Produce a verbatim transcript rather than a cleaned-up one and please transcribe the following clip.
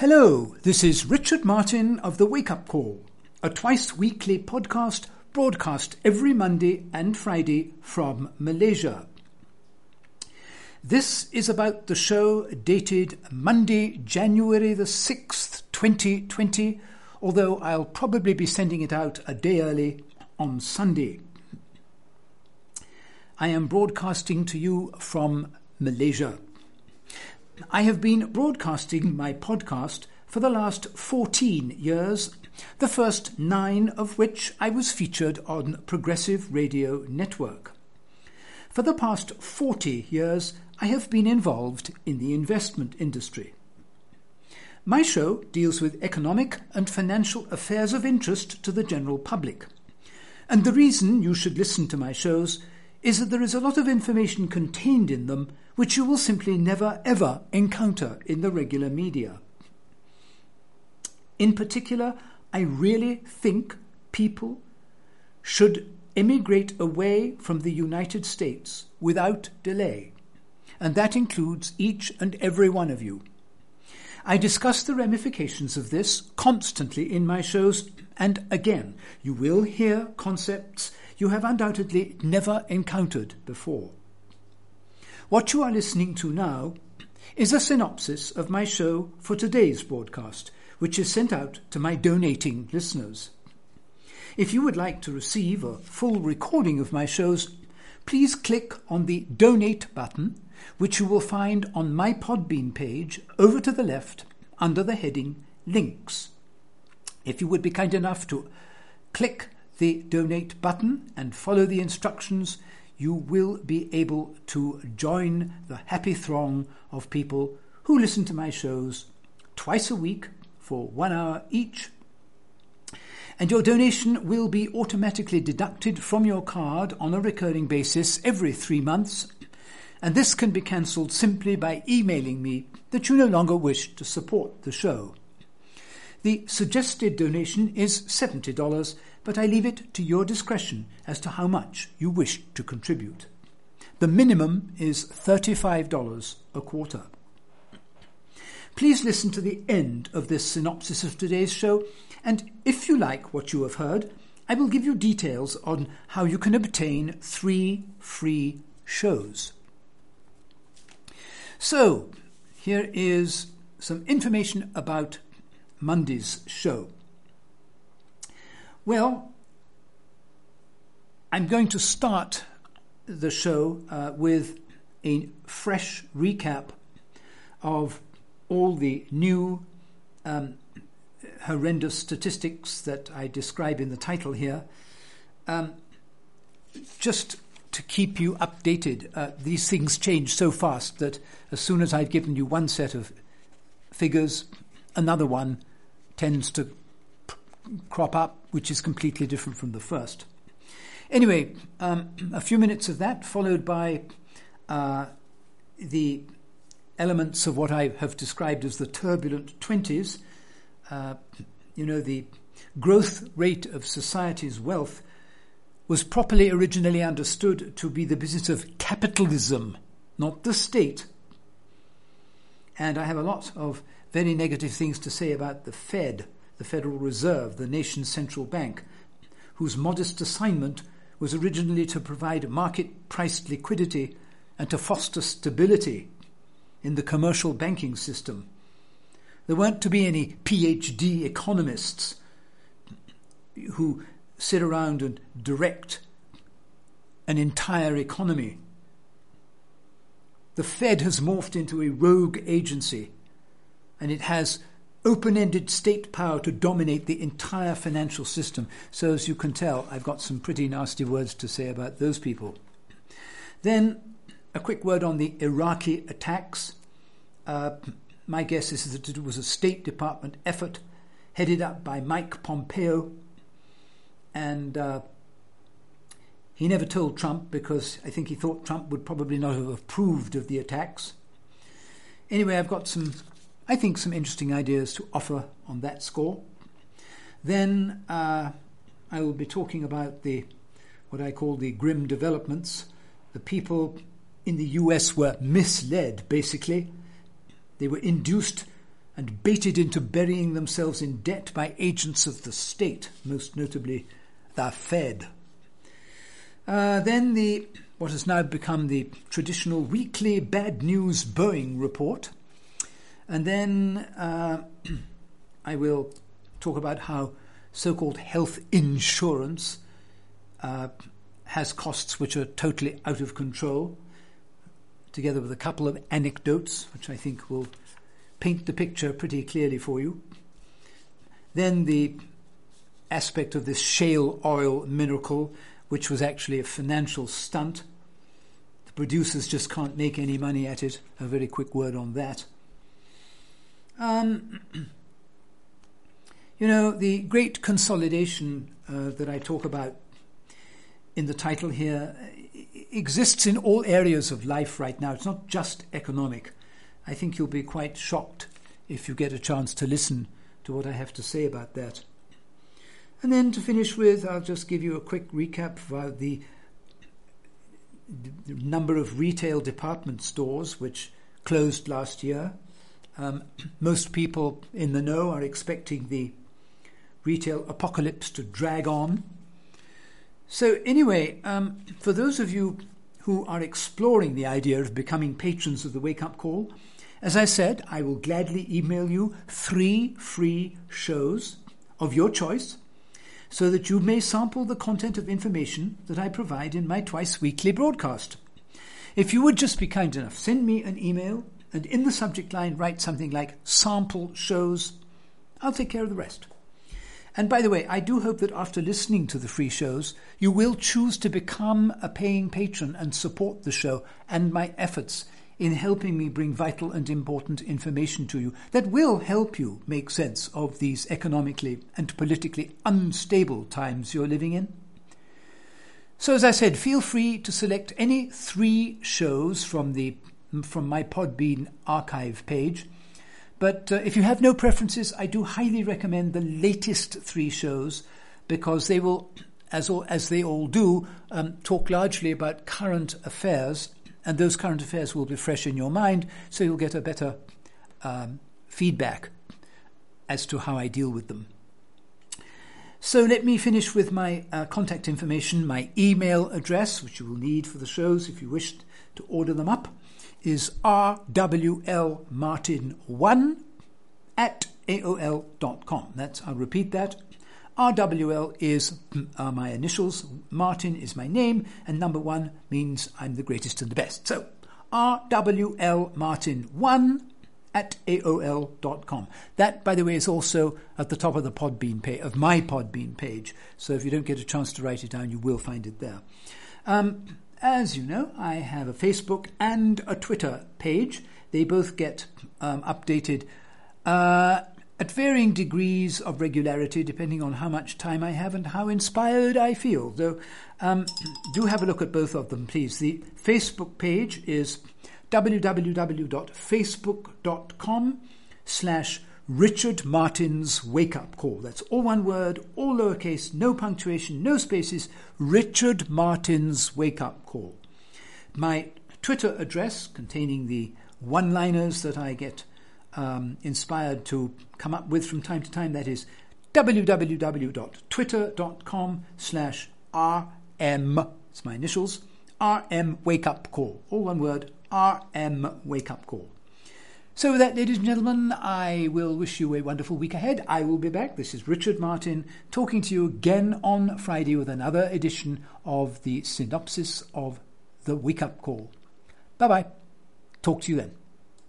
Hello, this is Richard Martin of The Wake Up Call, a twice-weekly podcast broadcast every Monday and Friday from Malaysia. This is about the show dated Monday, January the sixth, twenty twenty, although I'll probably be sending it out a day early on Sunday. I am broadcasting to you from Malaysia. I have been broadcasting my podcast for the last fourteen years, the first nine of which I was featured on Progressive Radio Network. For the past forty years, I have been involved in the investment industry. My show deals with economic and financial affairs of interest to the general public. And the reason you should listen to my shows is that there is a lot of information contained in them which you will simply never ever encounter in the regular media. In particular, I really think people should emigrate away from the United States without delay, and that includes each and every one of you. I discuss the ramifications of this constantly in my shows, and again, you will hear concepts you have undoubtedly never encountered before. What you are listening to now is a synopsis of my show for today's broadcast, which is sent out to my donating listeners. If you would like to receive a full recording of my shows, please click on the Donate button, which you will find on my Podbean page over to the left under the heading Links. If you would be kind enough to click the Donate button and follow the instructions, you will be able to join the happy throng of people who listen to my shows twice a week for one hour each. And your donation will be automatically deducted from your card on a recurring basis every three months. And this can be cancelled simply by emailing me that you no longer wish to support the show. The suggested donation is seventy dollars, but I leave it to your discretion as to how much you wish to contribute. The minimum is thirty-five dollars a quarter. Please listen to the end of this synopsis of today's show, and if you like what you have heard, I will give you details on how you can obtain three free shows. So, here is some information about Monday's show. Well, I'm going to start the show uh, with a fresh recap of all the new um, horrendous statistics that I describe in the title here, um, just to keep you updated. Uh, these things change so fast that as soon as I've given you one set of figures, another one tends to p- crop up, which is completely different from the first. Anyway, um, a few minutes of that, followed by uh, the elements of what I have described as the turbulent twenties. Uh, you know, the growth rate of society's wealth was properly originally understood to be the business of capitalism, not the state. And I have a lot of very negative things to say about the Fed, the Federal Reserve, the nation's central bank, whose modest assignment was originally to provide market-priced liquidity and to foster stability in the commercial banking system. There weren't to be any P H D economists who sit around and direct an entire economy. The Fed has morphed into a rogue agency, and it has open-ended state power to dominate the entire financial system. So as you can tell, I've got some pretty nasty words to say about those people. Then a quick word on the Iraqi attacks. Uh, my guess is that it was a State Department effort headed up by Mike Pompeo, and uh, he never told Trump because I think he thought Trump would probably not have approved of the attacks. Anyway, I've got some, I think, some interesting ideas to offer on that score. Then uh, I will be talking about the what I call the grim developments. The people in the U S were misled, basically. They were induced and baited into burying themselves in debt by agents of the state, most notably the Fed. Uh, then the what has now become the traditional weekly bad news Boeing report. And then uh, I will talk about how so-called health insurance uh, has costs which are totally out of control, together with a couple of anecdotes, which I think will paint the picture pretty clearly for you. Then the aspect of this shale oil miracle, which was actually a financial stunt. The producers just can't make any money at it. A very quick word on that. Um, you know, the great consolidation uh, that I talk about in the title here exists in all areas of life right now. It's not just economic. I think you'll be quite shocked if you get a chance to listen to what I have to say about that. And then to finish with, I'll just give you a quick recap about the, the number of retail department stores which closed last year. Um, most people in the know are expecting the retail apocalypse to drag on. So anyway, um, for those of you who are exploring the idea of becoming patrons of the Wake Up Call, as I said, I will gladly email you three free shows of your choice, so that you may sample the content of information that I provide in my twice-weekly broadcast. If you would just be kind enough, send me an email, and in the subject line write something like sample shows. I'll take care of the rest. And by the way, I do hope that after listening to the free shows, you will choose to become a paying patron and support the show and my efforts in helping me bring vital and important information to you that will help you make sense of these economically and politically unstable times you're living in. So as I said, feel free to select any three shows from the from my Podbean archive page. But uh, if you have no preferences, I do highly recommend the latest three shows, because they will, as all, as they all do, um, talk largely about current affairs. And those current affairs will be fresh in your mind, so you'll get a better um, feedback as to how I deal with them. So let me finish with my uh, contact information. My email address, which you will need for the shows if you wish to order them up, is r w l martin one at a o l dot com. That's, I'll repeat that. R W L is uh, my initials, Martin is my name, and number one means I'm the greatest and the best. So R W L Martin one at A O L dot com. That, by the way, is also at the top of the Podbean page, of my Podbean page. So if you don't get a chance to write it down, you will find it there. Um, as you know, I have a Facebook and a Twitter page. They both get um, updated uh, at varying degrees of regularity, depending on how much time I have and how inspired I feel. So um, do have a look at both of them, please. The Facebook page is w w w dot facebook dot com slash Richard Martin's Wake Up Call. That's all one word, all lowercase, no punctuation, no spaces. Richard Martin's Wake Up Call. My Twitter address, containing the one-liners that I get um, inspired to come up with from time to time, that is w w w dot twitter dot com slash R M, it's my initials, R M Wake Up Call. All one word, R M Wake Up Call. So with that, ladies and gentlemen, I will wish you a wonderful week ahead. I will be back. This is Richard Martin talking to you again on Friday with another edition of the synopsis of the Wake Up Call. Bye-bye. Talk to you then.